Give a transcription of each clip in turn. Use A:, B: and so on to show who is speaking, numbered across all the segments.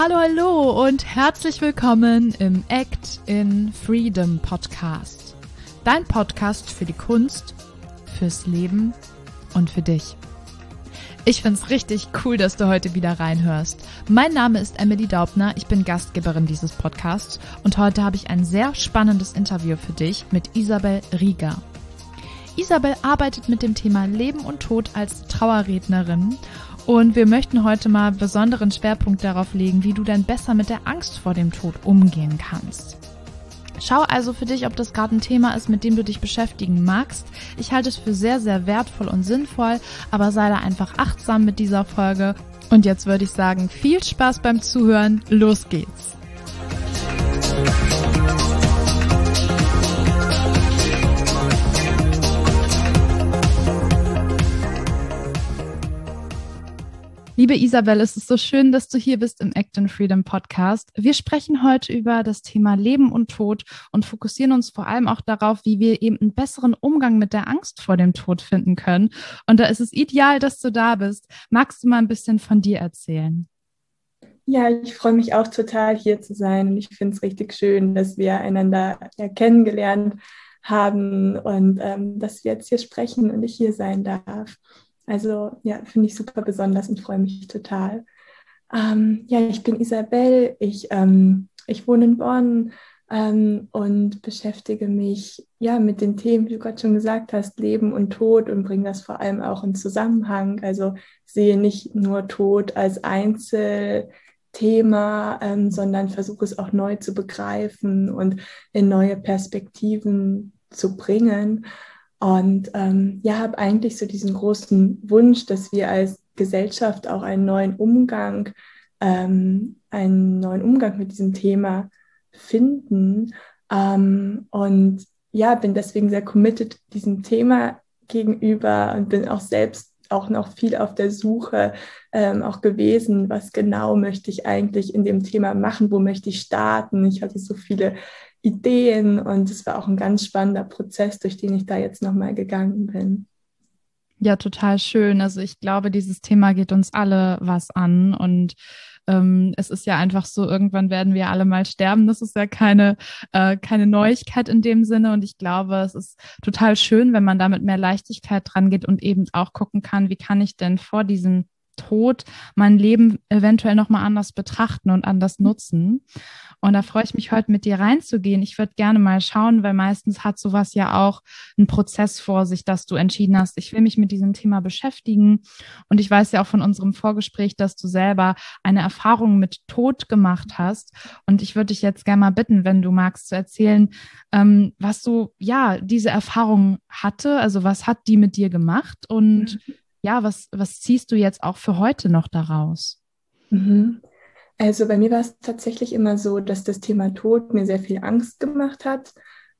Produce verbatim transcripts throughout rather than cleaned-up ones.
A: Hallo, hallo und herzlich willkommen im Act in Freedom Podcast. Dein Podcast für die Kunst, fürs Leben und für dich. Ich find's richtig cool, dass du heute wieder reinhörst. Mein Name ist Emily Daubner, ich bin Gastgeberin dieses Podcasts und heute habe ich ein sehr spannendes Interview für dich mit Isabel Rieger. Isabel arbeitet mit dem Thema Leben und Tod als Trauerrednerin und wir möchten heute mal besonderen Schwerpunkt darauf legen, wie du denn besser mit der Angst vor dem Tod umgehen kannst. Schau also für dich, ob das gerade ein Thema ist, mit dem du dich beschäftigen magst. Ich halte es für sehr, sehr wertvoll und sinnvoll, aber sei da einfach achtsam mit dieser Folge. Und jetzt würde ich sagen, viel Spaß beim Zuhören. Los geht's! Liebe Isabel, es ist so schön, dass du hier bist im Act in Freedom Podcast. Wir sprechen heute über das Thema Leben und Tod und fokussieren uns vor allem auch darauf, wie wir eben einen besseren Umgang mit der Angst vor dem Tod finden können. Und da ist es ideal, dass du da bist. Magst du mal ein bisschen von dir erzählen?
B: Ja, ich freue mich auch total, hier zu sein. Und ich finde es richtig schön, dass wir einander ja, kennengelernt haben und ähm, dass wir jetzt hier sprechen und ich hier sein darf. Also ja, finde ich super besonders und freue mich total. Ähm, ja, ich bin Isabel, ich, ähm, ich wohne in Bonn ähm, und beschäftige mich ja mit den Themen, wie du gerade schon gesagt hast, Leben und Tod und bringe das vor allem auch in Zusammenhang. Also sehe nicht nur Tod als Einzelthema, ähm, sondern versuche es auch neu zu begreifen und in neue Perspektiven zu bringen. Und ähm, ja, habe eigentlich so diesen großen Wunsch, dass wir als Gesellschaft auch einen neuen Umgang, ähm, einen neuen Umgang mit diesem Thema finden. Ähm, und ja, bin deswegen sehr committed diesem Thema gegenüber und bin auch selbst auch noch viel auf der Suche ähm, auch gewesen, was genau möchte ich eigentlich in dem Thema machen, wo möchte ich starten. Ich hatte so viele Ideen und es war auch ein ganz spannender Prozess, durch den ich da jetzt nochmal gegangen bin.
A: Ja, total schön. Also ich glaube, dieses Thema geht uns alle was an und ähm, es ist ja einfach so, irgendwann werden wir alle mal sterben. Das ist ja keine, äh, keine Neuigkeit in dem Sinne und ich glaube, es ist total schön, wenn man da mit mehr Leichtigkeit dran geht und eben auch gucken kann, wie kann ich denn vor diesem Tod mein Leben eventuell nochmal anders betrachten und anders nutzen. Und da freue ich mich heute mit dir reinzugehen. Ich würde gerne mal schauen, weil meistens hat sowas ja auch einen Prozess vor sich, dass du entschieden hast, ich will mich mit diesem Thema beschäftigen. Und ich weiß ja auch von unserem Vorgespräch, dass du selber eine Erfahrung mit Tod gemacht hast. Und ich würde dich jetzt gerne mal bitten, wenn du magst, zu erzählen, ähm, was du, ja, diese Erfahrung hatte. Also was hat die mit dir gemacht? Und mhm. ja, was, was ziehst du jetzt auch für heute noch daraus?
B: Mhm. Also bei mir war es tatsächlich immer so, dass das Thema Tod mir sehr viel Angst gemacht hat.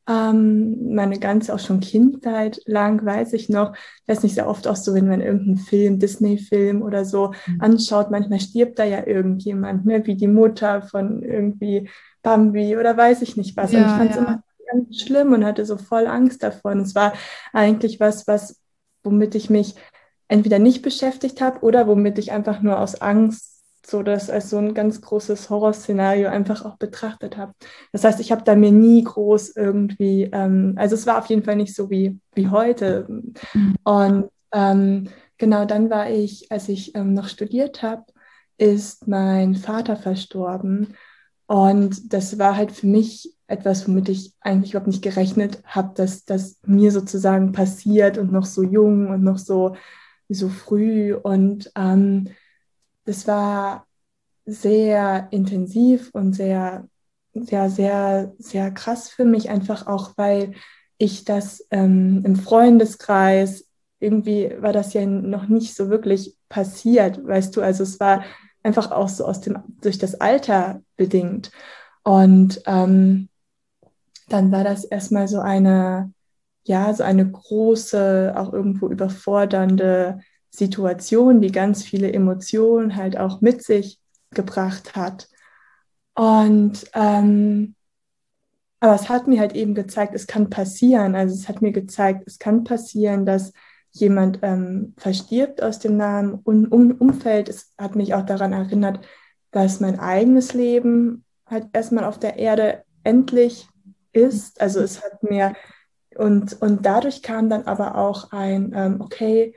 B: Ähm, meine ganze auch schon Kindheit lang weiß ich noch, das ist nicht sehr oft auch so, wenn man irgendeinen Film, Disney-Film oder so mhm. anschaut, manchmal stirbt da ja irgendjemand, ne, wie die Mutter von irgendwie Bambi oder weiß ich nicht was. Ja, und ich fand es ja. immer ganz schlimm und hatte so voll Angst davon. Es war eigentlich was, was, womit ich mich entweder nicht beschäftigt habe oder womit ich einfach nur aus Angst so das als so ein ganz großes Horrorszenario einfach auch betrachtet habe. Das heißt, ich habe da mir nie groß irgendwie, ähm, also es war auf jeden Fall nicht so wie, wie heute. Mhm. Und ähm, genau dann war ich, als ich ähm, noch studiert habe, ist mein Vater verstorben. Und das war halt für mich etwas, womit ich eigentlich überhaupt nicht gerechnet habe, dass das mir sozusagen passiert und noch so jung und noch so, so früh. Und ähm, das war sehr intensiv und sehr, sehr, sehr, sehr krass für mich, einfach auch, weil ich das ähm, im Freundeskreis, irgendwie war das ja noch nicht so wirklich passiert, weißt du, also es war einfach auch so aus dem, durch das Alter bedingt. Und ähm, dann war das erstmal so eine, ja, so eine große, auch irgendwo überfordernde Situation, die ganz viele Emotionen halt auch mit sich gebracht hat. Und ähm, aber es hat mir halt eben gezeigt, es kann passieren. Also es hat mir gezeigt, es kann passieren, dass jemand ähm, verstirbt aus dem nahen um um Umfeld. Es hat mich auch daran erinnert, dass mein eigenes Leben halt erstmal auf der Erde endlich ist. Also es hat mir, und, und dadurch kam dann aber auch ein, ähm, okay,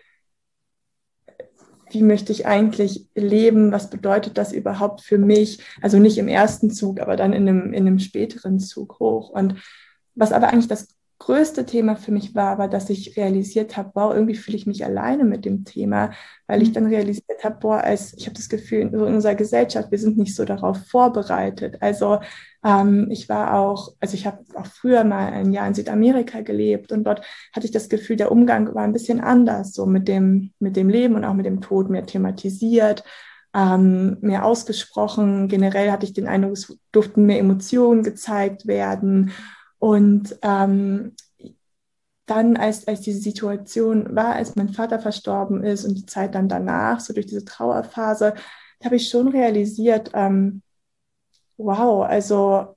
B: wie möchte ich eigentlich leben? Was bedeutet das überhaupt für mich? Also nicht im ersten Zug, aber dann in einem, in einem späteren Zug hoch. Und was aber eigentlich das größte Thema für mich war, war, dass ich realisiert habe, wow, irgendwie fühle ich mich alleine mit dem Thema, weil ich dann realisiert habe, boah, als, ich habe das Gefühl, in unserer Gesellschaft, wir sind nicht so darauf vorbereitet. Also ähm, ich war auch, also ich habe auch früher mal ein Jahr in Südamerika gelebt und dort hatte ich das Gefühl, der Umgang war ein bisschen anders, so mit dem, mit dem Leben und auch mit dem Tod mehr thematisiert, ähm, mehr ausgesprochen. Generell hatte ich den Eindruck, es durften mehr Emotionen gezeigt werden. Und ähm, dann, als, als diese Situation war, als mein Vater verstorben ist und die Zeit dann danach, so durch diese Trauerphase, habe ich schon realisiert, ähm, wow, also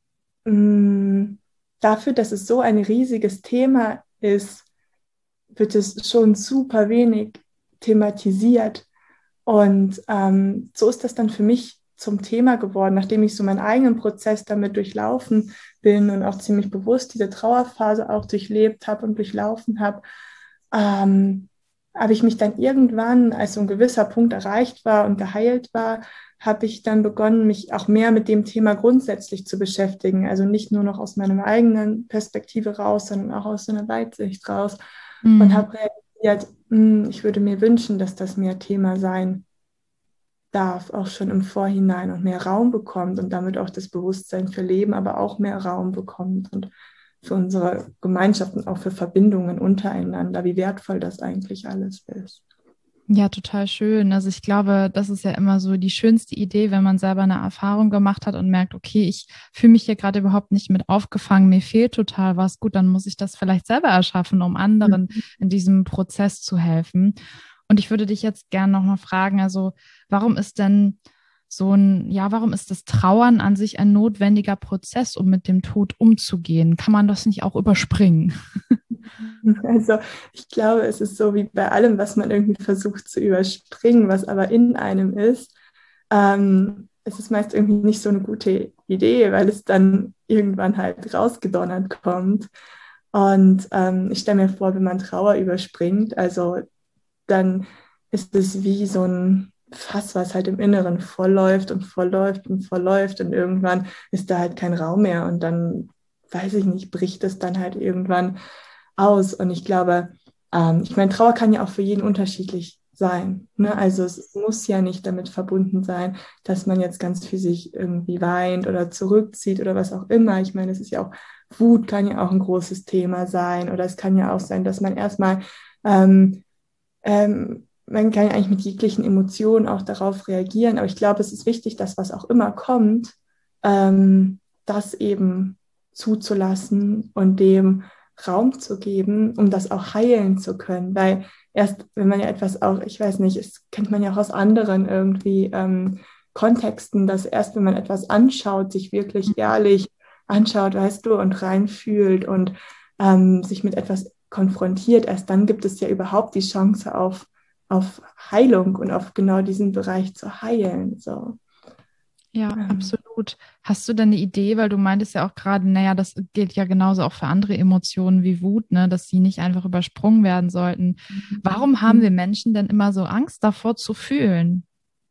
B: mh, dafür, dass es so ein riesiges Thema ist, wird es schon super wenig thematisiert. Und ähm, so ist das dann für mich zum Thema geworden, nachdem ich so meinen eigenen Prozess damit durchlaufen bin und auch ziemlich bewusst diese Trauerphase auch durchlebt habe und durchlaufen habe, ähm, habe ich mich dann irgendwann, als so ein gewisser Punkt erreicht war und geheilt war, habe ich dann begonnen, mich auch mehr mit dem Thema grundsätzlich zu beschäftigen. Also nicht nur noch aus meiner eigenen Perspektive raus, sondern auch aus so einer Weitsicht raus. Und
A: Mhm.
B: habe realisiert, mh, ich würde mir wünschen, dass das mehr Thema sein darf, auch schon im Vorhinein und mehr Raum bekommt und damit auch das Bewusstsein für Leben, aber auch mehr Raum bekommt und für unsere Gemeinschaft und auch für Verbindungen untereinander, wie wertvoll das eigentlich alles ist.
A: Ja, total schön. Also ich glaube, das ist ja immer so die schönste Idee, wenn man selber eine Erfahrung gemacht hat und merkt, okay, ich fühle mich hier gerade überhaupt nicht mit aufgefangen, mir fehlt total was. Gut, dann muss ich das vielleicht selber erschaffen, um anderen in diesem Prozess zu helfen. Und ich würde dich jetzt gerne nochmal fragen, also warum ist denn so ein, ja, warum ist das Trauern an sich ein notwendiger Prozess, um mit dem Tod umzugehen? Kann man das nicht auch überspringen?
B: Also ich glaube, es ist so wie bei allem, was man irgendwie versucht zu überspringen, was aber in einem ist. Ähm, es ist meist irgendwie nicht so eine gute Idee, weil es dann irgendwann halt rausgedonnert kommt. Und ähm, ich stelle mir vor, wenn man Trauer überspringt, also dann ist es wie so ein Fass, was halt im Inneren vollläuft und vollläuft und vollläuft und irgendwann ist da halt kein Raum mehr und dann, weiß ich nicht, bricht es dann halt irgendwann aus. Und ich glaube, ähm, ich meine, Trauer kann ja auch für jeden unterschiedlich sein. Ne? Also es muss ja nicht damit verbunden sein, dass man jetzt ganz physisch irgendwie weint oder zurückzieht oder was auch immer. Ich meine, es ist ja auch, Wut kann ja auch ein großes Thema sein oder es kann ja auch sein, dass man erstmal ähm, ähm, man kann ja eigentlich mit jeglichen Emotionen auch darauf reagieren, aber ich glaube, es ist wichtig, dass was auch immer kommt, ähm, das eben zuzulassen und dem Raum zu geben, um das auch heilen zu können. Weil erst, wenn man ja etwas auch, ich weiß nicht, das kennt man ja auch aus anderen irgendwie ähm, Kontexten, dass erst, wenn man etwas anschaut, sich wirklich ehrlich anschaut, weißt du, und reinfühlt und ähm, sich mit etwas konfrontiert, erst dann gibt es ja überhaupt die Chance auf, auf Heilung und auf genau diesen Bereich zu heilen. So.
A: Ja,
B: Ähm,
A: absolut. Hast du denn eine Idee, weil du meintest ja auch gerade, naja, das gilt ja genauso auch für andere Emotionen wie Wut, ne, dass sie nicht einfach übersprungen werden sollten. Warum haben wir Menschen denn immer so Angst davor zu fühlen?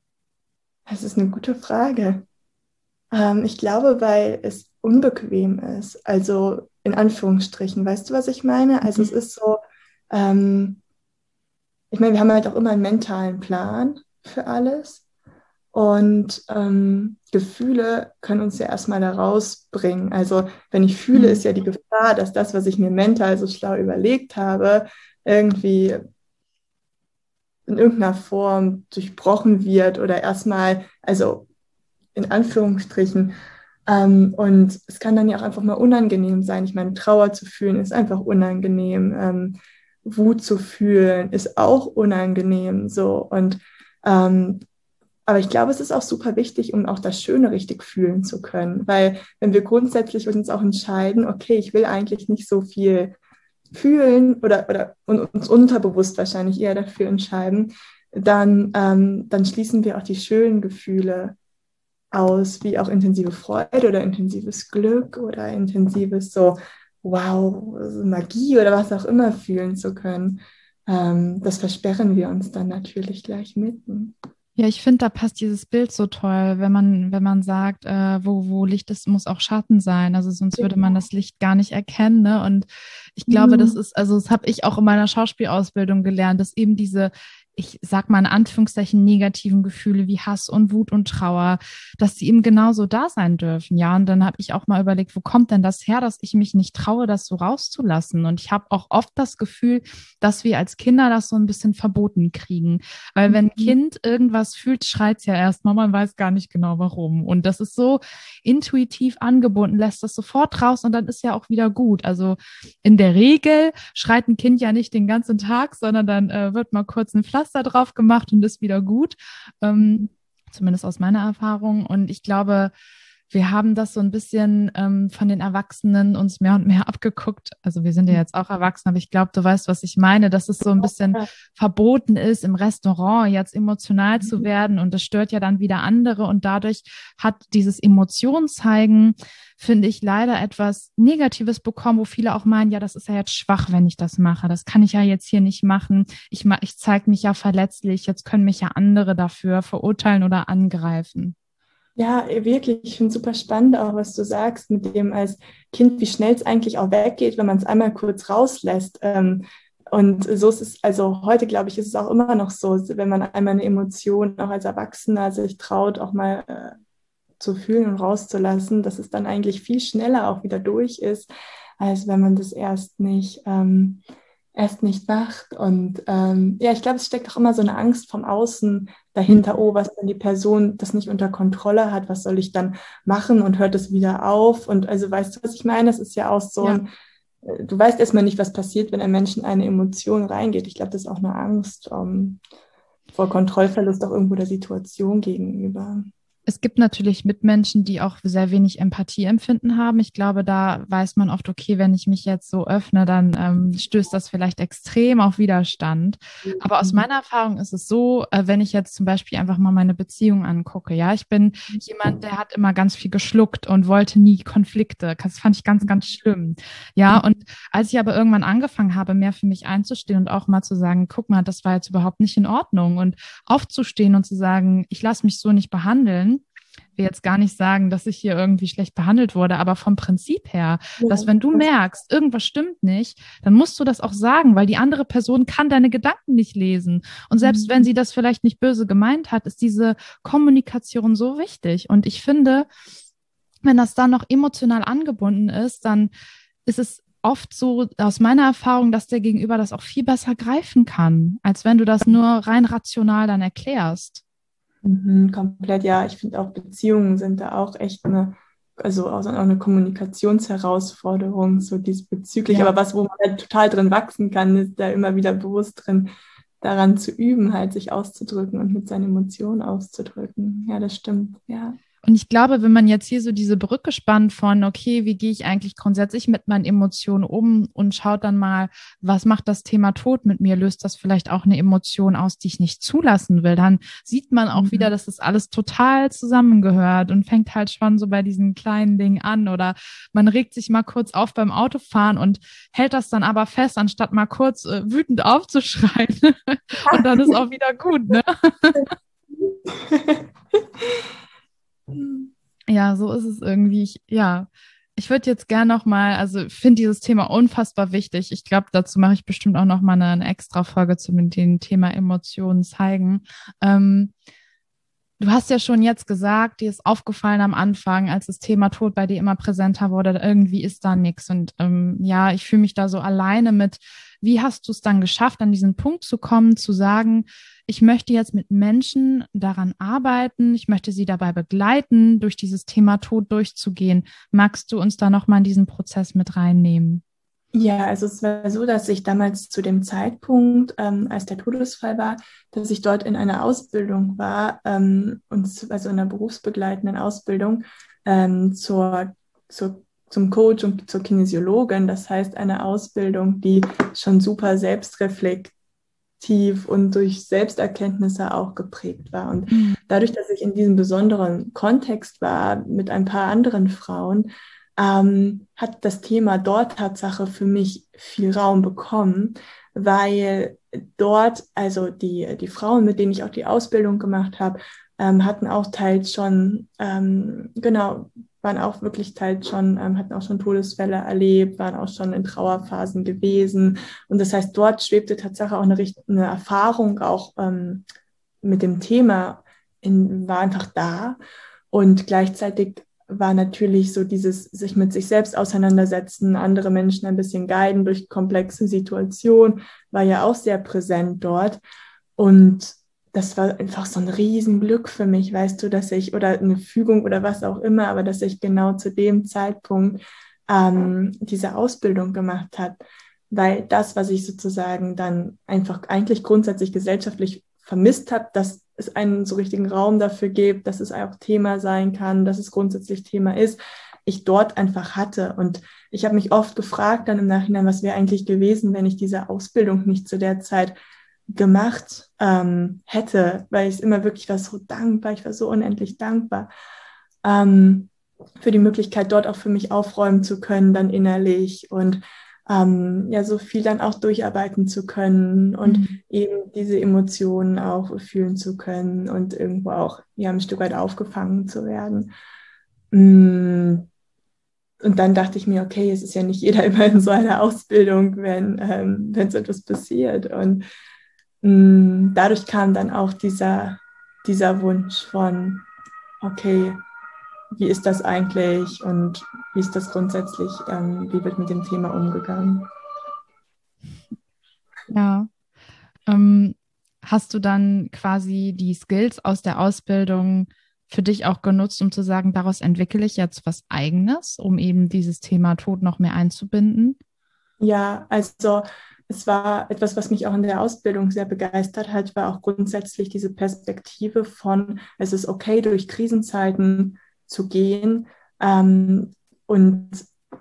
B: Das ist eine gute Frage. Ähm, ich glaube, weil es unbequem ist. Also in Anführungsstrichen, weißt du, was ich meine? Also es ist so, ähm, ich meine, wir haben halt auch immer einen mentalen Plan für alles. Und ähm, Gefühle können uns ja erstmal da rausbringen. Also wenn ich fühle, ist
A: Mhm.
B: ja die Gefahr, dass das, was ich mir mental so schlau überlegt habe, irgendwie in irgendeiner Form durchbrochen wird oder erstmal, also in Anführungsstrichen. Ähm, und es kann dann ja auch einfach mal unangenehm sein. Ich meine, Trauer zu fühlen ist einfach unangenehm. Ähm, Wut zu fühlen ist auch unangenehm. So. Und ähm, aber ich glaube, es ist auch super wichtig, um auch das Schöne richtig fühlen zu können. Weil wenn wir grundsätzlich uns auch entscheiden, okay, ich will eigentlich nicht so viel fühlen oder, oder uns unterbewusst wahrscheinlich eher dafür entscheiden, dann, ähm, dann schließen wir auch die schönen Gefühle aus, wie auch intensive Freude oder intensives Glück oder intensives so, wow, so Magie oder was auch immer fühlen zu können. Ähm, das versperren wir uns dann natürlich gleich mitten.
A: Ja, ich finde, da passt dieses Bild so toll, wenn man, wenn man sagt, äh, wo, wo Licht ist, muss auch Schatten sein. Also sonst würde man das Licht gar nicht erkennen, ne? Und ich glaube, das
B: Mhm.
A: ist, also das habe ich auch in meiner Schauspielausbildung gelernt, dass eben diese, ich sag mal in Anführungszeichen, negativen Gefühle wie Hass und Wut und Trauer, dass die eben genauso da sein dürfen. Ja, und dann habe ich auch mal überlegt, wo kommt denn das her, dass ich mich nicht traue, das so rauszulassen? Und ich habe auch oft das Gefühl, dass wir als Kinder das so ein bisschen verboten kriegen. Weil wenn ein
B: Mhm.
A: Kind irgendwas fühlt, schreit es ja erstmal, man weiß gar nicht genau warum. Und das ist so intuitiv angebunden, lässt das sofort raus und dann ist ja auch wieder gut. Also in der Regel schreit ein Kind ja nicht den ganzen Tag, sondern dann äh, wird mal kurz ein Pflaster drauf gemacht und ist wieder gut. Ähm, zumindest aus meiner Erfahrung. Und ich glaube, wir haben das so ein bisschen ähm, von den Erwachsenen uns mehr und mehr abgeguckt. Also wir sind ja jetzt auch erwachsen, aber ich glaube, du weißt, was ich meine, dass es so ein bisschen verboten ist, im Restaurant jetzt emotional zu werden und das stört ja dann wieder andere und dadurch hat dieses Emotionszeigen, finde ich, leider etwas Negatives bekommen, wo viele auch meinen, ja, das ist ja jetzt schwach, wenn ich das mache. Das kann ich ja jetzt hier nicht machen. Ich, ma ich zeige mich ja verletzlich. Jetzt können mich ja andere dafür verurteilen oder angreifen.
B: Ja, wirklich. Ich finde es super spannend, auch was du sagst, mit dem als Kind, wie schnell es eigentlich auch weggeht, wenn man es einmal kurz rauslässt. Ähm, und so ist es, also heute, glaube ich, ist es auch immer noch so, wenn man einmal eine Emotion auch als Erwachsener sich traut, auch mal äh, zu fühlen und rauszulassen, dass es dann eigentlich viel schneller auch wieder durch ist, als wenn man das erst nicht, ähm, erst nicht macht. Und ähm, ja, ich glaube, es steckt auch immer so eine Angst vom Außen dahinter, oh, was, wenn die Person das nicht unter Kontrolle hat, was soll ich dann machen und hört es wieder auf? Und also weißt du, was ich meine? Das ist ja auch so
A: Ja.
B: ein, äh, du weißt erstmal nicht, was passiert, wenn ein Mensch in eine Emotion reingeht. Ich glaube, das ist auch eine Angst ähm, vor Kontrollverlust auch irgendwo der Situation gegenüber.
A: Es gibt natürlich Mitmenschen, die auch sehr wenig Empathieempfinden haben. Ich glaube, da weiß man oft, okay, wenn ich mich jetzt so öffne, dann ähm, stößt das vielleicht extrem auf Widerstand. Aber aus meiner Erfahrung ist es so, äh, wenn ich jetzt zum Beispiel einfach mal meine Beziehung angucke, ja, ich bin jemand, der hat immer ganz viel geschluckt und wollte nie Konflikte. Das fand ich ganz, ganz schlimm. Ja, und als ich aber irgendwann angefangen habe, mehr für mich einzustehen und auch mal zu sagen, guck mal, das war jetzt überhaupt nicht in Ordnung und aufzustehen und zu sagen, ich lasse mich so nicht behandeln, will jetzt gar nicht sagen, dass ich hier irgendwie schlecht behandelt wurde, aber vom Prinzip her,
B: Ja,
A: dass wenn du
B: das,
A: merkst, irgendwas stimmt nicht, dann musst du das auch sagen, weil die andere Person kann deine Gedanken nicht lesen. Und selbst wenn sie das vielleicht nicht böse gemeint hat, ist diese Kommunikation so wichtig. Und ich finde, wenn das dann noch emotional angebunden ist, dann ist es oft so aus meiner Erfahrung, dass der Gegenüber das auch viel besser greifen kann, als wenn du das nur rein rational dann erklärst.
B: mhm, komplett, ja. Ich finde auch Beziehungen sind da auch echt eine, also auch so eine Kommunikationsherausforderung, so diesbezüglich.
A: Ja.
B: Aber was, wo man halt total drin wachsen kann, ist da immer wieder bewusst drin, daran zu üben, halt sich auszudrücken und mit seinen Emotionen auszudrücken. Ja, das stimmt, ja.
A: Und ich glaube, wenn man jetzt hier so diese Brücke spannt von, okay, wie gehe ich eigentlich grundsätzlich mit meinen Emotionen um und schaut dann mal, was macht das Thema Tod mit mir? Löst das vielleicht auch eine Emotion aus, die ich nicht zulassen will? Dann sieht man auch wieder,
B: Mhm.
A: dass das alles total zusammengehört und fängt halt schon so bei diesen kleinen Dingen an. Oder man regt sich mal kurz auf beim Autofahren und hält das dann aber fest, anstatt mal kurz äh, wütend aufzuschreien. Und dann ist auch wieder gut, ne? Ja, so ist es irgendwie. Ich, ja, ich würde jetzt gerne noch mal, also ich finde dieses Thema unfassbar wichtig. Ich glaube, dazu mache ich bestimmt auch noch mal eine, eine extra Folge zu dem Thema Emotionen zeigen. Ähm, Du hast ja schon jetzt gesagt, dir ist aufgefallen am Anfang, als das Thema Tod bei dir immer präsenter wurde, irgendwie ist da nichts. Und ähm, ja, ich fühle mich da so alleine mit. Wie hast du es dann geschafft, an diesen Punkt zu kommen, zu sagen, ich möchte jetzt mit Menschen daran arbeiten, ich möchte sie dabei begleiten, durch dieses Thema Tod durchzugehen. Magst du uns da nochmal in diesen Prozess mit reinnehmen?
B: Ja, also es war so, dass ich damals zu dem Zeitpunkt, ähm, als der Todesfall war, dass ich dort in einer Ausbildung war, ähm, und z- also in einer berufsbegleitenden Ausbildung ähm, zur, zur, zum Coach und zur Kinesiologin. Das heißt, eine Ausbildung, die schon super selbstreflektiert tief und durch Selbsterkenntnisse auch geprägt war. Und
A: Mhm.
B: dadurch, dass ich in diesem besonderen Kontext war mit ein paar anderen Frauen, ähm, hat das Thema dort Tatsache für mich viel Raum bekommen, weil dort, also die, die Frauen, mit denen ich auch die Ausbildung gemacht habe, ähm, hatten auch teils schon, ähm, genau, waren auch wirklich teils schon, ähm, hatten auch schon Todesfälle erlebt, waren auch schon in Trauerphasen gewesen. Und das heißt, dort schwebte tatsächlich auch eine, eine Erfahrung auch ähm, mit dem Thema, in, war einfach da. Und gleichzeitig war natürlich so dieses sich mit sich selbst auseinandersetzen, andere Menschen ein bisschen guiden durch komplexe Situationen, war ja auch sehr präsent dort. Und das war einfach so ein Riesenglück für mich, weißt du, dass ich, oder eine Fügung oder was auch immer, aber dass ich genau zu dem Zeitpunkt ähm, diese Ausbildung gemacht habe. Weil das, was ich sozusagen dann einfach eigentlich grundsätzlich gesellschaftlich vermisst habe, dass es einen so richtigen Raum dafür gibt, dass es auch Thema sein kann, dass es grundsätzlich Thema ist, ich dort einfach hatte. Und ich habe mich oft gefragt dann im Nachhinein, was wäre eigentlich gewesen, wenn ich diese Ausbildung nicht zu der Zeit gemacht ähm, hätte, weil ich immer wirklich war so dankbar, ich war so unendlich dankbar ähm, für die Möglichkeit, dort auch für mich aufräumen zu können, dann innerlich und ähm, ja, so viel dann auch durcharbeiten zu können und
A: Mhm.
B: eben diese Emotionen auch fühlen zu können und irgendwo auch ja, ein Stück weit aufgefangen zu werden. Mm. Und dann dachte ich mir, okay, es ist ja nicht jeder immer in so einer Ausbildung, wenn, ähm, wenn so etwas passiert. Und mh, dadurch kam dann auch dieser, dieser Wunsch von, okay, wie ist das eigentlich und wie ist das grundsätzlich, ähm, wie wird mit dem Thema umgegangen?
A: Ja. Ähm, hast du dann quasi die Skills aus der Ausbildung für dich auch genutzt, um zu sagen, daraus entwickle ich jetzt was Eigenes, um eben dieses Thema Tod noch mehr einzubinden?
B: Ja, also es war etwas, was mich auch in der Ausbildung sehr begeistert hat, war auch grundsätzlich diese Perspektive von, es ist okay, durch Krisenzeiten zu gehen. Ähm, und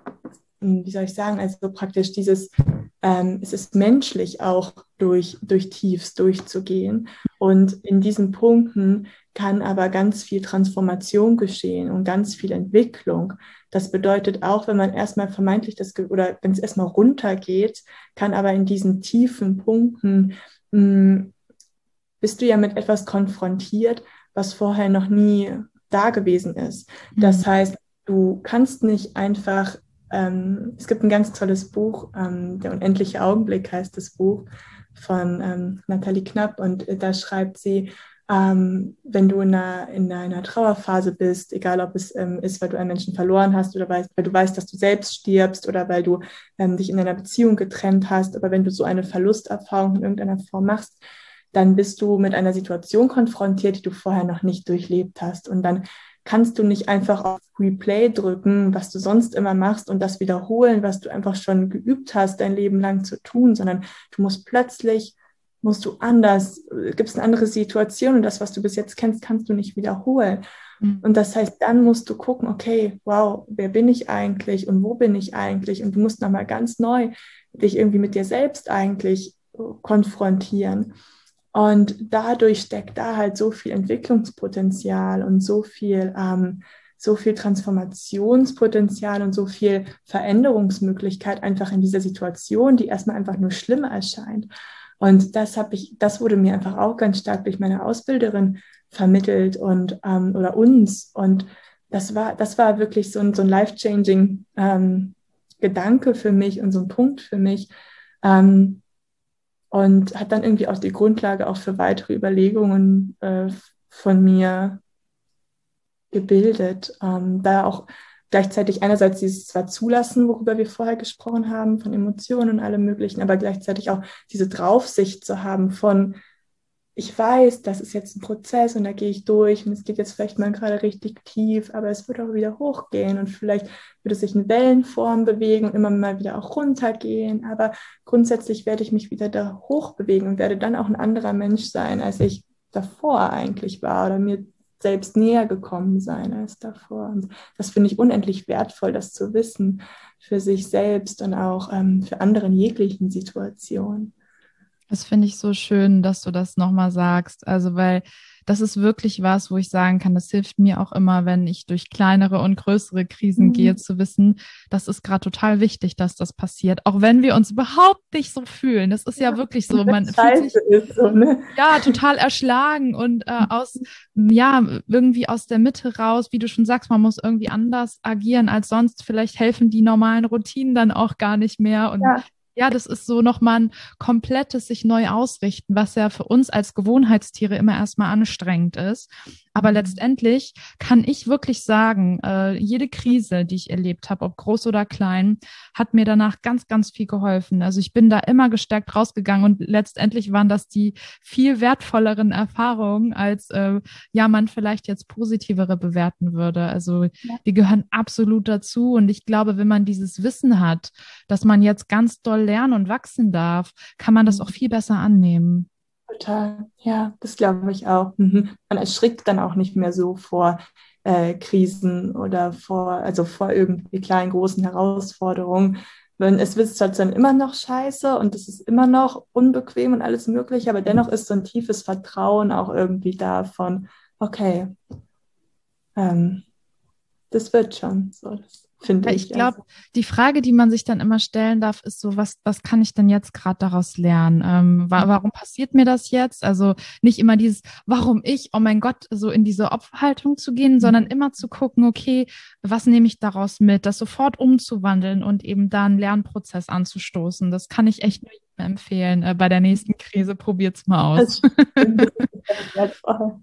B: wie soll ich sagen, also praktisch dieses, ähm, es ist menschlich auch durch, durch Tiefs durchzugehen. Und in diesen Punkten kann aber ganz viel Transformation geschehen und ganz viel Entwicklung. Das bedeutet auch, wenn man erstmal vermeintlich das, oder wenn es erstmal runtergeht, kann aber in diesen tiefen Punkten mh, bist du ja mit etwas konfrontiert, was vorher noch nie da gewesen ist.
A: Mhm.
B: Das heißt, du kannst nicht einfach, ähm, es gibt ein ganz tolles Buch, ähm, Der unendliche Augenblick heißt das Buch von ähm, Nathalie Knapp und äh, da schreibt sie, ähm, wenn du in einer, in einer Trauerphase bist, egal ob es ähm, ist, weil du einen Menschen verloren hast oder weil, weil du weißt, dass du selbst stirbst oder weil du ähm, dich in einer Beziehung getrennt hast, aber wenn du so eine Verlusterfahrung in irgendeiner Form machst, dann bist du mit einer Situation konfrontiert, die du vorher noch nicht durchlebt hast. Und dann kannst du nicht einfach auf Replay drücken, was du sonst immer machst und das wiederholen, was du einfach schon geübt hast, dein Leben lang zu tun, sondern du musst plötzlich, musst du anders, gibt es eine andere Situation und das, was du bis jetzt kennst, kannst du nicht wiederholen.
A: Mhm.
B: Und das heißt, dann musst du gucken, okay, wow, wer bin ich eigentlich und wo bin ich eigentlich? Und du musst nochmal ganz neu dich irgendwie mit dir selbst eigentlich konfrontieren. Und dadurch steckt da halt so viel Entwicklungspotenzial und so viel, ähm, so viel Transformationspotenzial und so viel Veränderungsmöglichkeit einfach in dieser Situation, die erstmal einfach nur schlimm erscheint. Und das habe ich, das wurde mir einfach auch ganz stark durch meine Ausbilderin vermittelt und ähm, oder uns. Und das war, das war wirklich so ein, so ein life-changing ähm, Gedanke für mich und so ein Punkt für mich. Ähm, und hat dann irgendwie auch die Grundlage auch für weitere Überlegungen äh, von mir gebildet. Ähm, da auch gleichzeitig einerseits dieses zwar Zulassen, worüber wir vorher gesprochen haben, von Emotionen und allem Möglichen, aber gleichzeitig auch diese Draufsicht zu haben von, ich weiß, das ist jetzt ein Prozess und da gehe ich durch und es geht jetzt vielleicht mal gerade richtig tief, aber es wird auch wieder hochgehen und vielleicht wird es sich in Wellenform bewegen und immer mal wieder auch runtergehen, aber grundsätzlich werde ich mich wieder da hoch bewegen und werde dann auch ein anderer Mensch sein, als ich davor eigentlich war oder mir selbst näher gekommen sein als davor. Und das finde ich unendlich wertvoll, das zu wissen für sich selbst und auch ähm, für andere in jeglichen Situationen.
A: Das finde ich so schön, dass du das nochmal sagst. Also, weil das ist wirklich was, wo ich sagen kann, das hilft mir auch immer, wenn ich durch kleinere und größere Krisen gehe,
B: Mhm.
A: zu wissen, das ist gerade total wichtig, dass das passiert. Auch wenn wir uns überhaupt nicht so fühlen. Das ist ja
B: Ja,
A: wirklich
B: und
A: so,
B: wenn
A: man
B: es
A: fühlt
B: scheiße
A: sich
B: ist, so, ne?
A: ja total erschlagen und äh, aus, ja, irgendwie aus der Mitte raus, wie du schon sagst, man muss irgendwie anders agieren als sonst. Vielleicht helfen die normalen Routinen dann auch gar nicht mehr. Und
B: Ja.
A: ja, das ist so nochmal ein komplettes sich neu ausrichten, was ja für uns als Gewohnheitstiere immer erstmal anstrengend ist. Aber
B: Mhm.
A: letztendlich kann ich wirklich sagen, äh, jede Krise, die ich erlebt habe, ob groß oder klein, hat mir danach ganz, ganz viel geholfen. Also ich bin da immer gestärkt rausgegangen und letztendlich waren das die viel wertvolleren Erfahrungen, als äh, ja man vielleicht jetzt positivere bewerten würde. Also
B: Ja,
A: die gehören absolut dazu. Und ich glaube, wenn man dieses Wissen hat, dass man jetzt ganz doll lernen und wachsen darf, kann man das auch
B: mhm.
A: viel besser annehmen.
B: Total. Ja, das glaube ich auch. Mhm. Man erschrickt dann auch nicht mehr so vor äh, Krisen oder vor, also vor irgendwie kleinen, großen Herausforderungen. Wenn es wird halt dann immer noch scheiße und es ist immer noch unbequem und alles mögliche, aber dennoch ist so ein tiefes Vertrauen auch irgendwie da von, okay, ähm, das wird schon so, das finde
A: Ja, ich
B: ich.
A: glaube,
B: Also.
A: die Frage, die man sich dann immer stellen darf, ist so, was, was kann ich denn jetzt gerade daraus lernen? Ähm, wa warum passiert mir das jetzt? Also nicht immer dieses, warum ich, oh mein Gott, so in diese Opferhaltung zu gehen, sondern immer zu gucken, okay, was nehme ich daraus mit? Das sofort umzuwandeln und eben da einen Lernprozess anzustoßen. Das kann ich echt nur jedem empfehlen. Äh, bei der nächsten Krise probiert's mal aus.
B: Das stimmt, das ist sehr wertvoll.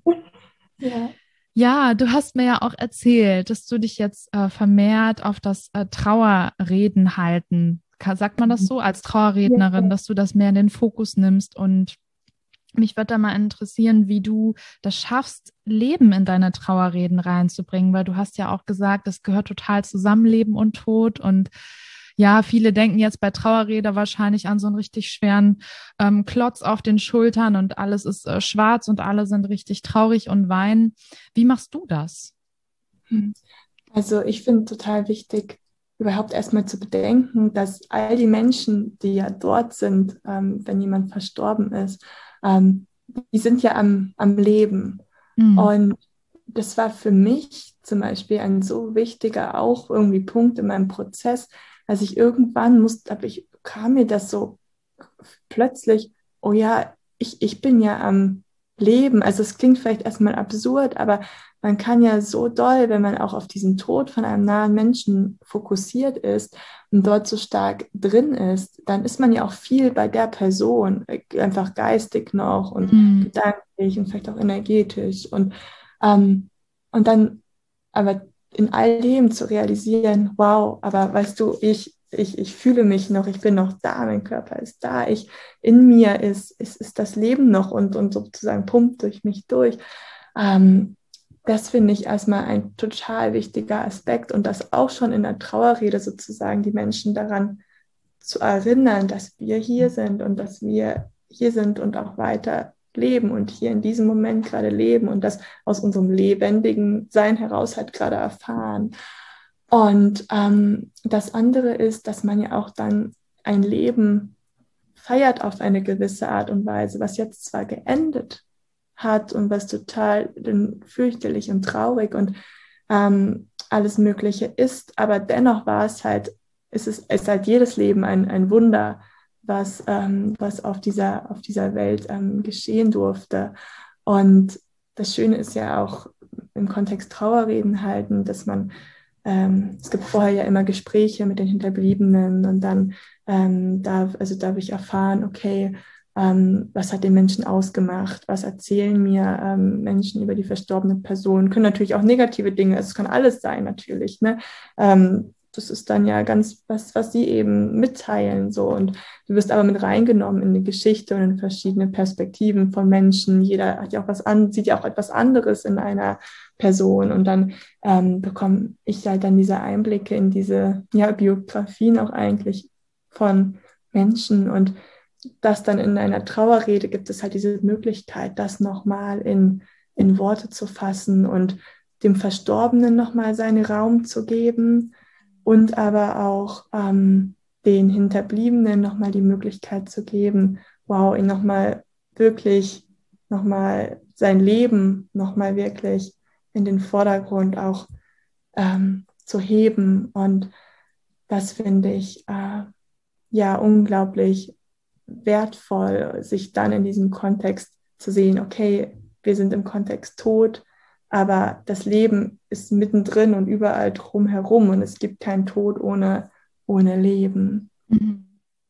B: Ja.
A: Ja, du hast mir ja auch erzählt, dass du dich jetzt äh, vermehrt auf das äh, Trauerreden halten, Ka- sagt man das so, als Trauerrednerin,
B: Ja.
A: dass du das mehr in den Fokus nimmst. Und mich würde da mal interessieren, wie du das schaffst, Leben in deine Trauerreden reinzubringen, weil du hast ja auch gesagt, das gehört total zusammen, Leben und Tod. Und ja, viele denken jetzt bei Trauerrede wahrscheinlich an so einen richtig schweren ähm, Klotz auf den Schultern und alles ist äh, schwarz und alle sind richtig traurig und weinen. Wie machst du das?
B: Hm. Also ich finde total wichtig, überhaupt erstmal zu bedenken, dass all die Menschen, die ja dort sind, ähm, wenn jemand verstorben ist, ähm, die sind ja am, am Leben.
A: Hm.
B: Und das war für mich zum Beispiel ein so wichtiger auch irgendwie Punkt in meinem Prozess, als ich irgendwann musste, aber ich kam mir das so plötzlich, oh ja, ich, ich bin ja am Leben. Also es klingt vielleicht erstmal absurd, aber man kann ja so doll, wenn man auch auf diesen Tod von einem nahen Menschen fokussiert ist und dort so stark drin ist, dann ist man ja auch viel bei der Person, äh, einfach geistig noch und
A: Hm.
B: gedanklich und vielleicht auch energetisch. Und, ähm, und dann aber in all dem zu realisieren, wow, aber weißt du, ich, ich, ich fühle mich noch, ich bin noch da, mein Körper ist da, ich in mir ist, ist, ist das Leben noch und, und sozusagen pumpt durch mich durch. Ähm, Das finde ich erstmal ein total wichtiger Aspekt und das auch schon in der Trauerrede sozusagen die Menschen daran zu erinnern, dass wir hier sind und dass wir hier sind und auch weiter leben und hier in diesem Moment gerade leben und das aus unserem lebendigen Sein heraus halt gerade erfahren. Und ähm, das andere ist, dass man ja auch dann ein Leben feiert auf eine gewisse Art und Weise, was jetzt zwar geendet hat und was total fürchterlich und traurig und ähm, alles Mögliche ist, aber dennoch war es halt, ist es ist halt jedes Leben ein, ein Wunder, was, ähm, was auf dieser, auf dieser Welt ähm, geschehen durfte. Und das Schöne ist ja auch im Kontext Trauerreden halten, dass man, ähm, es gibt vorher ja immer Gespräche mit den Hinterbliebenen und dann ähm, darf, also darf ich erfahren, okay, ähm, was hat den Menschen ausgemacht, was erzählen mir ähm, Menschen über die verstorbene Person, können natürlich auch negative Dinge, es kann alles sein natürlich, ne? Ähm, das ist dann ja ganz was, was sie eben mitteilen so und du wirst aber mit reingenommen in die Geschichte und in verschiedene Perspektiven von Menschen. Jeder hat ja auch was an, sieht ja auch etwas anderes in einer Person und dann ähm, bekomme ich halt dann diese Einblicke in diese ja, Biografien auch eigentlich von Menschen und das dann in einer Trauerrede gibt es halt diese Möglichkeit, das nochmal in, in Worte zu fassen und dem Verstorbenen nochmal seinen Raum zu geben und aber auch ähm, den Hinterbliebenen nochmal die Möglichkeit zu geben, wow, ihn nochmal wirklich, nochmal sein Leben nochmal wirklich in den Vordergrund auch ähm, zu heben. Und das finde ich äh, ja unglaublich wertvoll, sich dann in diesem Kontext zu sehen, okay, wir sind im Kontext Tod, aber das Leben ist mittendrin und überall drumherum und es gibt keinen Tod ohne, ohne Leben.
A: Mhm.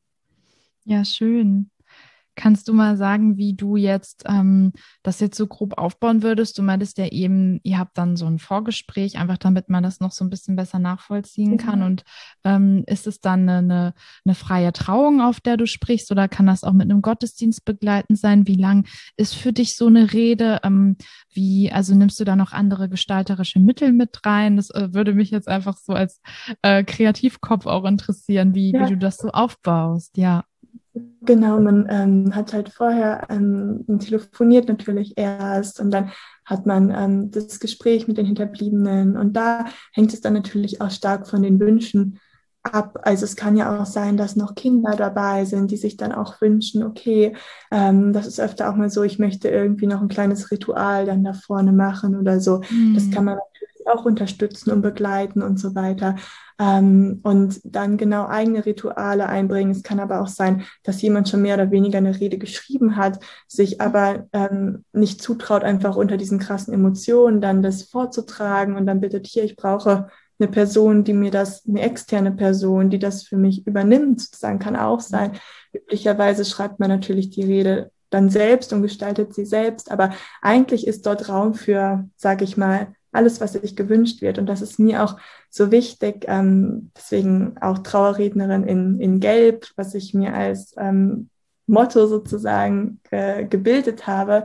A: Ja, schön. Kannst du mal sagen, wie du jetzt ähm, das jetzt so grob aufbauen würdest? Du meintest ja eben, ihr habt dann so ein Vorgespräch, einfach damit man das noch so ein bisschen besser nachvollziehen kann.
B: Ja.
A: Und ähm, ist es dann eine, eine freie Trauung, auf der du sprichst, oder kann das auch mit einem Gottesdienst begleitend sein? Wie lang ist für dich so eine Rede? Ähm, wie, also nimmst du da noch andere gestalterische Mittel mit rein? Das äh, würde mich jetzt einfach so als äh, Kreativkopf auch interessieren, wie, wie
B: Ja,
A: du das so aufbaust. Ja.
B: genau, man ähm, hat halt vorher ähm, telefoniert natürlich erst und dann hat man ähm, das Gespräch mit den Hinterbliebenen und da hängt es dann natürlich auch stark von den Wünschen ab. Also es kann ja auch sein, dass noch Kinder dabei sind, die sich dann auch wünschen, okay, ähm, das ist öfter auch mal so, ich möchte irgendwie noch ein kleines Ritual dann da vorne machen oder so. Das
A: Hm.
B: kann man natürlich auch unterstützen und begleiten und so weiter. Ähm, und dann genau eigene Rituale einbringen. Es kann aber auch sein, dass jemand schon mehr oder weniger eine Rede geschrieben hat, sich aber ähm, nicht zutraut, einfach unter diesen krassen Emotionen dann das vorzutragen und dann bittet, hier, ich brauche eine Person, die mir das, eine externe Person, die das für mich übernimmt, sozusagen, kann auch sein. Üblicherweise schreibt man natürlich die Rede dann selbst und gestaltet sie selbst, aber eigentlich ist dort Raum für, sage ich mal, alles, was sich gewünscht wird. Und das ist mir auch so wichtig, ähm, deswegen auch Trauerrednerin in, in Gelb, was ich mir als ähm, Motto sozusagen äh, gebildet habe,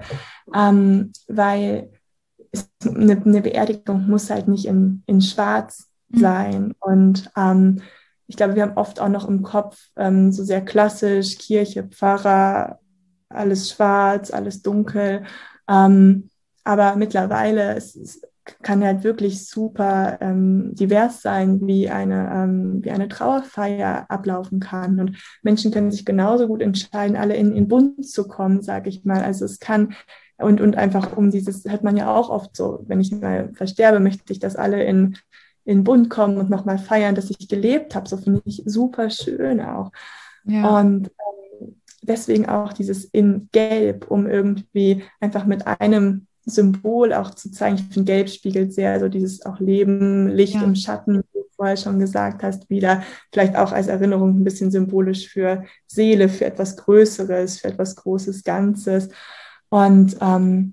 B: ähm, weil es, eine, eine Beerdigung muss halt nicht in, in Schwarz sein. Und ähm, ich glaube, wir haben oft auch noch im Kopf ähm, so sehr klassisch Kirche, Pfarrer, alles schwarz, alles dunkel. Ähm, aber mittlerweile es, es kann halt wirklich super ähm, divers sein, wie eine, ähm, wie eine Trauerfeier ablaufen kann. Und Menschen können sich genauso gut entscheiden, alle in den Bund zu kommen, sage ich mal. Also es kann und, und einfach um dieses, hört man ja auch oft so, wenn ich mal versterbe, möchte ich, dass alle in, in den Bund kommen und nochmal feiern, dass ich gelebt habe. So finde ich super schön auch.
A: Ja.
B: Und ähm, deswegen auch dieses in Gelb, um irgendwie einfach mit einem Symbol auch zu zeigen. Ich finde, Gelb spiegelt sehr so dieses auch Leben, Licht
A: Ja.
B: im Schatten, wie du vorher schon gesagt hast, wieder. Vielleicht auch als Erinnerung ein bisschen symbolisch für Seele, für etwas Größeres, für etwas Großes Ganzes. Und ähm,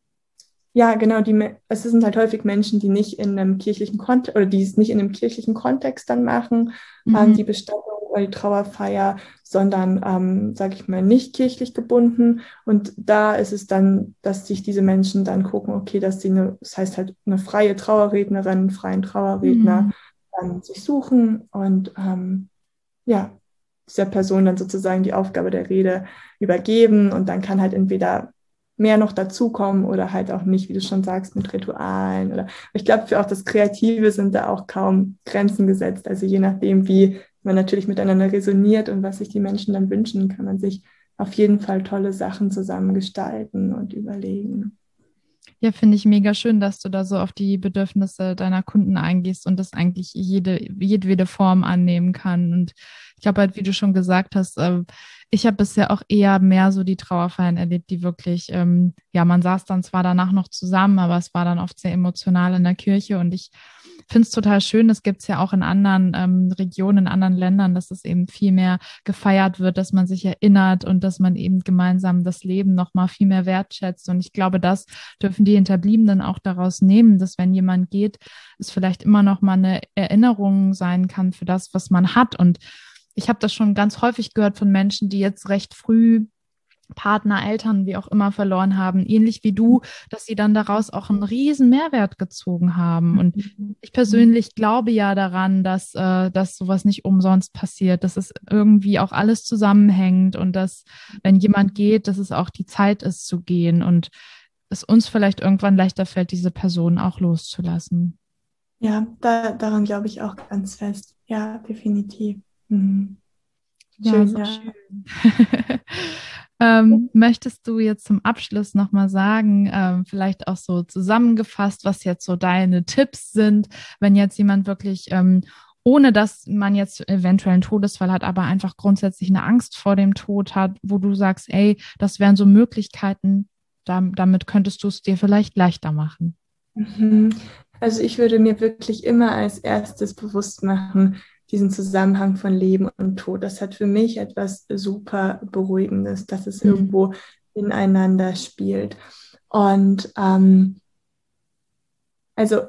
B: ja, genau, die, es sind halt häufig Menschen, die nicht in einem kirchlichen Kontext oder die es nicht in einem kirchlichen Kontext dann machen, ähm,
A: Mhm.
B: die Bestattung oder die Trauerfeier, sondern, ähm, sage ich mal, nicht kirchlich gebunden. Und da ist es dann, dass sich diese Menschen dann gucken, okay, dass sie eine, das heißt halt eine freie Trauerrednerin, einen freien Trauerredner
A: Mhm.
B: ähm, sich suchen und ähm, ja, dieser Person dann sozusagen die Aufgabe der Rede übergeben und dann kann halt entweder mehr noch dazukommen oder halt auch nicht, wie du schon sagst, mit Ritualen oder ich glaube, für auch das Kreative sind da auch kaum Grenzen gesetzt. Also je nachdem, wie man natürlich miteinander resoniert und was sich die Menschen dann wünschen, kann man sich auf jeden Fall tolle Sachen zusammen gestalten und überlegen.
A: Ja, finde ich mega schön, dass du da so auf die Bedürfnisse deiner Kunden eingehst und das eigentlich jede, jedwede Form annehmen kann. Und ich glaube halt, wie du schon gesagt hast, äh, ich habe bisher auch eher mehr so die Trauerfeiern erlebt, die wirklich, ähm, ja, man saß dann zwar danach noch zusammen, aber es war dann oft sehr emotional in der Kirche und ich finde es total schön. Das gibt es ja auch in anderen ähm, Regionen, in anderen Ländern, dass es eben viel mehr gefeiert wird, dass man sich erinnert und dass man eben gemeinsam das Leben noch mal viel mehr wertschätzt. Und ich glaube, das dürfen die Hinterbliebenen auch daraus nehmen, dass wenn jemand geht, es vielleicht immer noch mal eine Erinnerung sein kann für das, was man hat. Und ich habe das schon ganz häufig gehört von Menschen, die jetzt recht früh Partner, Eltern, wie auch immer verloren haben, ähnlich wie du, dass sie dann daraus auch einen riesen Mehrwert gezogen haben. Und ich persönlich glaube ja daran, dass, äh, dass sowas nicht umsonst passiert, dass es irgendwie auch alles zusammenhängt und dass, wenn jemand geht, dass es auch die Zeit ist zu gehen und es uns vielleicht irgendwann leichter fällt, diese Person auch loszulassen.
B: Ja, da, daran glaube ich auch ganz fest. Ja, definitiv. Mhm.
A: Ja,
B: Schön,
A: so
B: ja.
A: schön. Ähm, möchtest du jetzt zum Abschluss nochmal sagen, ähm, vielleicht auch so zusammengefasst, was jetzt so deine Tipps sind, wenn jetzt jemand wirklich, ähm, ohne dass man jetzt eventuell einen Todesfall hat, aber einfach grundsätzlich eine Angst vor dem Tod hat, wo du sagst, ey, das wären so Möglichkeiten, da, damit könntest du es dir vielleicht leichter machen.
B: Mhm. Also ich würde mir wirklich immer als erstes bewusst machen, diesen Zusammenhang von Leben und Tod. Das hat für mich etwas super Beruhigendes, dass es
A: Mhm.
B: irgendwo ineinander spielt. Und ähm, also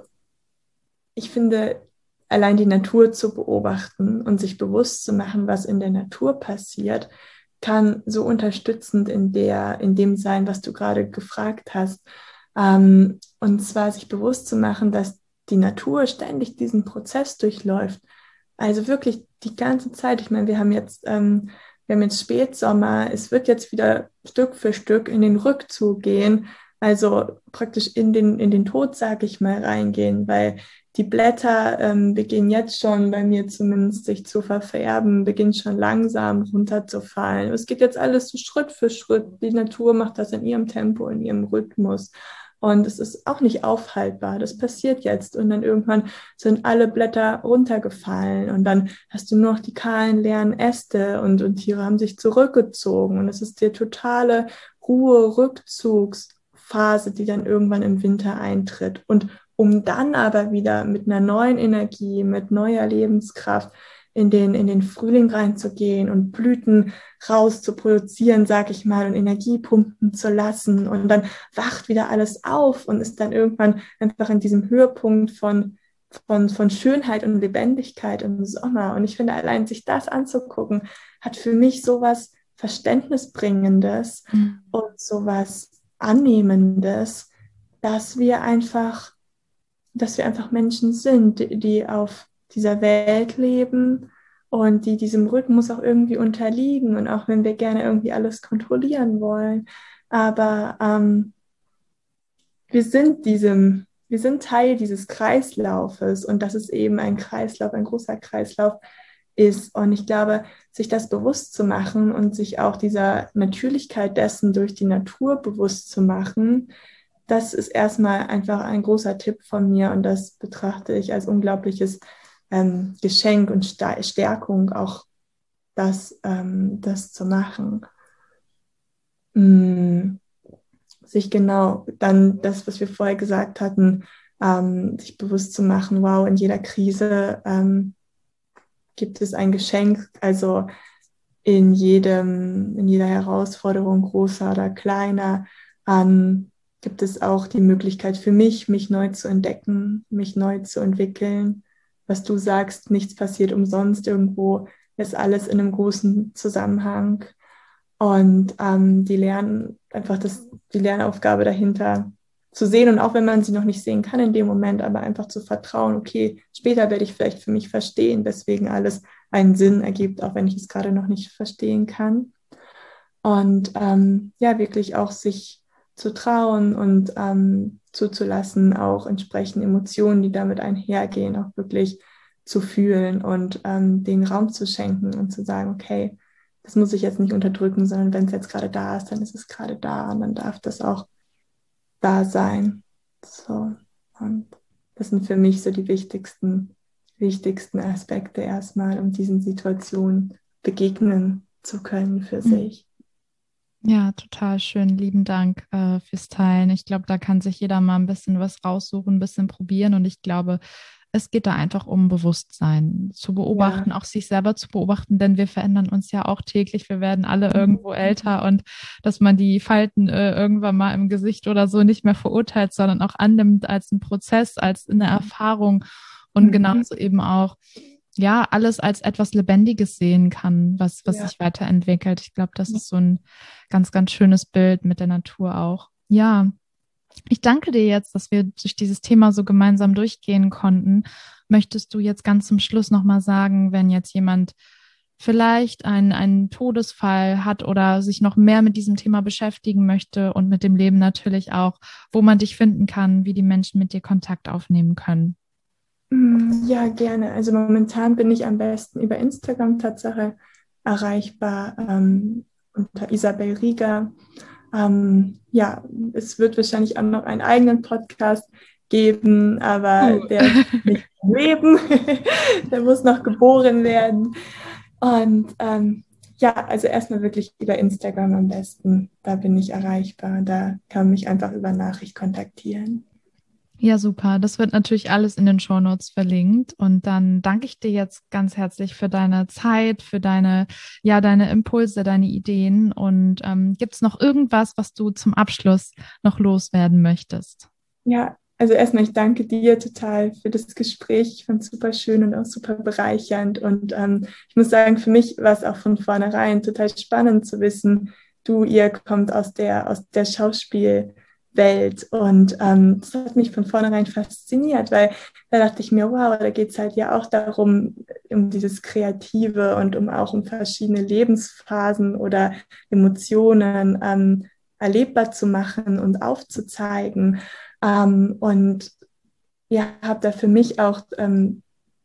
B: ich finde, allein die Natur zu beobachten und sich bewusst zu machen, was in der Natur passiert, kann so unterstützend in der, in dem sein, was du gerade gefragt hast. Ähm, und zwar sich bewusst zu machen, dass die Natur ständig diesen Prozess durchläuft. Also wirklich die ganze Zeit. Ich meine, wir haben jetzt, ähm, wir haben jetzt Spätsommer. Es wird jetzt wieder Stück für Stück in den Rückzug gehen. Also praktisch in den, in den Tod, sag ich mal, reingehen, weil die Blätter ähm, beginnen jetzt schon, bei mir zumindest, sich zu verfärben, beginnen schon langsam runterzufallen. Es geht jetzt alles so Schritt für Schritt. Die Natur macht das in ihrem Tempo, in ihrem Rhythmus. Und es ist auch nicht aufhaltbar. Das passiert jetzt. Und dann irgendwann sind alle Blätter runtergefallen. Und dann hast du nur noch die kahlen, leeren Äste und, und Tiere haben sich zurückgezogen. Und es ist die totale Ruhe, Rückzugsphase, die dann irgendwann im Winter eintritt. Und um dann aber wieder mit einer neuen Energie, mit neuer Lebenskraft in den, in den Frühling reinzugehen und Blüten rauszuproduzieren, sag ich mal, und Energie pumpen zu lassen. Und dann wacht wieder alles auf und ist dann irgendwann einfach in diesem Höhepunkt von, von, von Schönheit und Lebendigkeit im Sommer. Und ich finde, allein sich das anzugucken, hat für mich sowas Verständnisbringendes
A: Mhm.
B: und sowas Annehmendes, dass wir einfach dass wir einfach Menschen sind, die, die auf dieser Welt leben und die diesem Rhythmus auch irgendwie unterliegen. Und auch wenn wir gerne irgendwie alles kontrollieren wollen, aber ähm, wir sind diesem, wir sind Teil dieses Kreislaufes und das ist eben ein Kreislauf, ein großer Kreislauf ist. Und ich glaube, sich das bewusst zu machen und sich auch dieser Natürlichkeit dessen durch die Natur bewusst zu machen, das ist erstmal einfach ein großer Tipp von mir und das betrachte ich als unglaubliches ähm, Geschenk und Stärkung, auch das, ähm, das zu machen. Mm, sich genau dann das, was wir vorher gesagt hatten, ähm, sich bewusst zu machen, wow, in jeder Krise ähm, gibt es ein Geschenk, also in jedem, in jeder Herausforderung, großer oder kleiner, ähm, gibt es auch die Möglichkeit für mich, mich neu zu entdecken, mich neu zu entwickeln. Was du sagst, nichts passiert umsonst, irgendwo ist alles in einem großen Zusammenhang. Und ähm, die lernen einfach das, die Lernaufgabe dahinter zu sehen und auch wenn man sie noch nicht sehen kann in dem Moment, aber einfach zu vertrauen, okay, später werde ich vielleicht für mich verstehen, weswegen alles einen Sinn ergibt, auch wenn ich es gerade noch nicht verstehen kann. Und ähm, ja, wirklich auch sich zu trauen und ähm, zuzulassen, auch entsprechende Emotionen, die damit einhergehen, auch wirklich zu fühlen und ähm, den Raum zu schenken und zu sagen, okay, das muss ich jetzt nicht unterdrücken, sondern wenn es jetzt gerade da ist, dann ist es gerade da und dann darf das auch da sein. So. Und das sind für mich so die wichtigsten, wichtigsten Aspekte erstmal, um diesen Situationen begegnen zu können für
A: Mhm.
B: sich.
A: Ja, total schön. Lieben Dank äh, fürs Teilen. Ich glaube, da kann sich jeder mal ein bisschen was raussuchen, ein bisschen probieren. Und ich glaube, es geht da einfach um Bewusstsein zu
B: Ja.
A: beobachten, auch sich selber zu beobachten, denn wir verändern uns ja auch täglich. Wir werden alle irgendwo älter und dass man die Falten äh, irgendwann mal im Gesicht oder so nicht mehr verurteilt, sondern auch annimmt als einen Prozess, als eine Erfahrung und
B: Mhm.
A: genauso eben auch ja, alles als etwas Lebendiges sehen kann, was, was
B: Ja.
A: sich weiterentwickelt. Ich glaube, das ist so ein ganz, ganz schönes Bild mit der Natur auch. Ja, ich danke dir jetzt, dass wir durch dieses Thema so gemeinsam durchgehen konnten. Möchtest du jetzt ganz zum Schluss nochmal sagen, wenn jetzt jemand vielleicht einen, einen Todesfall hat oder sich noch mehr mit diesem Thema beschäftigen möchte und mit dem Leben natürlich auch, wo man dich finden kann, wie die Menschen mit dir Kontakt aufnehmen können?
B: Mm, ja, gerne. Also momentan bin ich am besten über Instagram Tatsache erreichbar. Ähm, unter Isabel Rieger. Ähm, ja, es wird wahrscheinlich auch noch einen eigenen Podcast geben, aber
A: Uh.
B: der ist nicht im Leben. Der muss noch geboren werden. Und ähm, ja, also erstmal wirklich über Instagram am besten. Da bin ich erreichbar. Da kann man mich einfach über Nachricht kontaktieren.
A: Ja, super. Das wird natürlich alles in den Shownotes verlinkt. Und dann danke ich dir jetzt ganz herzlich für deine Zeit, für deine, ja, deine Impulse, deine Ideen. Und ähm, gibt es noch irgendwas, was du zum Abschluss noch loswerden möchtest?
B: Ja, also erstmal, ich danke dir total für das Gespräch. Ich fand es super schön und auch super bereichernd. Und ähm, ich muss sagen, für mich war es auch von vornherein total spannend zu wissen, du, ihr kommt aus der, aus der Schauspielwelt. Und ähm, das hat mich von vornherein fasziniert, weil da dachte ich mir, wow, da geht es halt ja auch darum, um dieses Kreative und um auch um verschiedene Lebensphasen oder Emotionen ähm, erlebbar zu machen und aufzuzeigen. Ähm, und ja, habe da für mich auch ähm,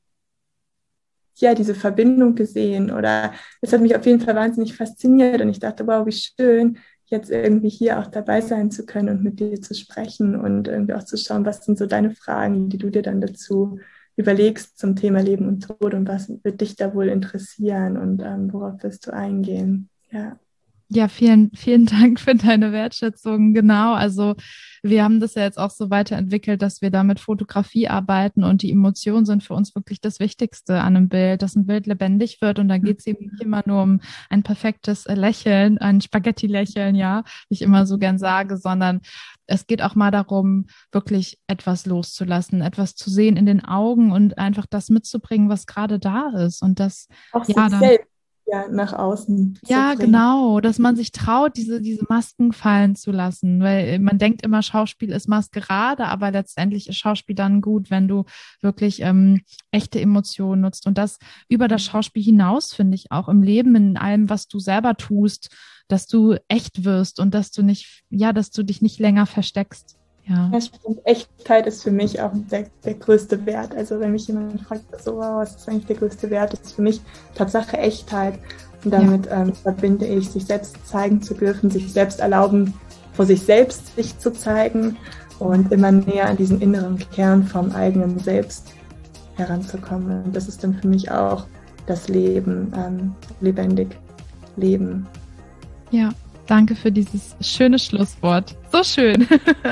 B: ja, diese Verbindung gesehen oder es hat mich auf jeden Fall wahnsinnig fasziniert und ich dachte, wow, wie schön, jetzt irgendwie hier auch dabei sein zu können und mit dir zu sprechen und irgendwie auch zu schauen, was sind so deine Fragen, die du dir dann dazu überlegst zum Thema Leben und Tod und was wird dich da wohl interessieren und ähm, worauf wirst du eingehen. Ja.
A: Ja, vielen, vielen Dank für deine Wertschätzung. Genau. Also wir haben das ja jetzt auch so weiterentwickelt, dass wir da mit Fotografie arbeiten und die Emotionen sind für uns wirklich das Wichtigste an einem Bild, dass ein Bild lebendig wird und da geht es eben nicht immer nur um ein perfektes Lächeln, ein Spaghetti-Lächeln, ja, wie ich immer so gern sage, sondern es geht auch mal darum, wirklich etwas loszulassen, etwas zu sehen in den Augen und einfach das mitzubringen, was gerade da ist und das,
B: Auch
A: ja,
B: sich
A: dann
B: selbst ja, nach außen
A: ja,
B: zu bringen.
A: genau, dass man sich traut, diese, diese Masken fallen zu lassen, weil man denkt immer, Schauspiel ist Maskerade, aber letztendlich ist Schauspiel dann gut, wenn du wirklich ähm, echte Emotionen nutzt und das über das Schauspiel hinaus, finde ich, auch im Leben, in allem, was du selber tust, dass du echt wirst und dass du nicht, ja, dass du dich nicht länger versteckst. Ja.
B: Ja, stimmt. Echtheit ist für mich auch der, der größte Wert. Also wenn mich jemand fragt, so, wow, was ist eigentlich der größte Wert, ist für mich Tatsache Echtheit. Und damit ja. ähm, verbinde ich, sich selbst zeigen zu dürfen, sich selbst erlauben, vor sich selbst sich zu zeigen und immer näher an diesen inneren Kern vom eigenen Selbst heranzukommen. Und das ist dann für mich auch das Leben, ähm, lebendig leben.
A: Ja. Danke für dieses schöne Schlusswort. So schön.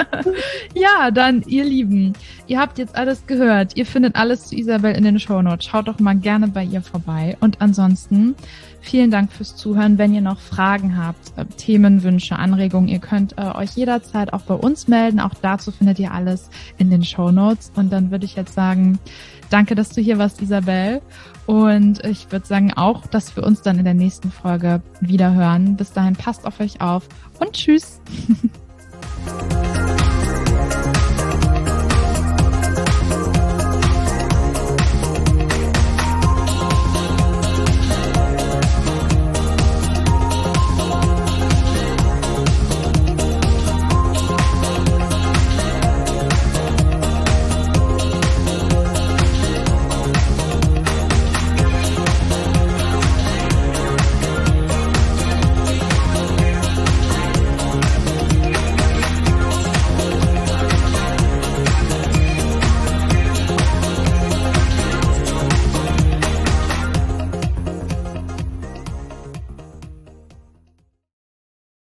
A: Ja, dann, ihr Lieben, ihr habt jetzt alles gehört. Ihr findet alles zu Isabel in den Shownotes. Schaut doch mal gerne bei ihr vorbei. Und ansonsten, vielen Dank fürs Zuhören. Wenn ihr noch Fragen habt, äh, Themenwünsche, Anregungen, ihr könnt äh, euch jederzeit auch bei uns melden. Auch dazu findet ihr alles in den Shownotes. Und dann würde ich jetzt sagen, danke, dass du hier warst, Isabel. Und ich würde sagen auch, dass wir uns dann in der nächsten Folge wieder hören. Bis dahin, passt auf euch auf und tschüss.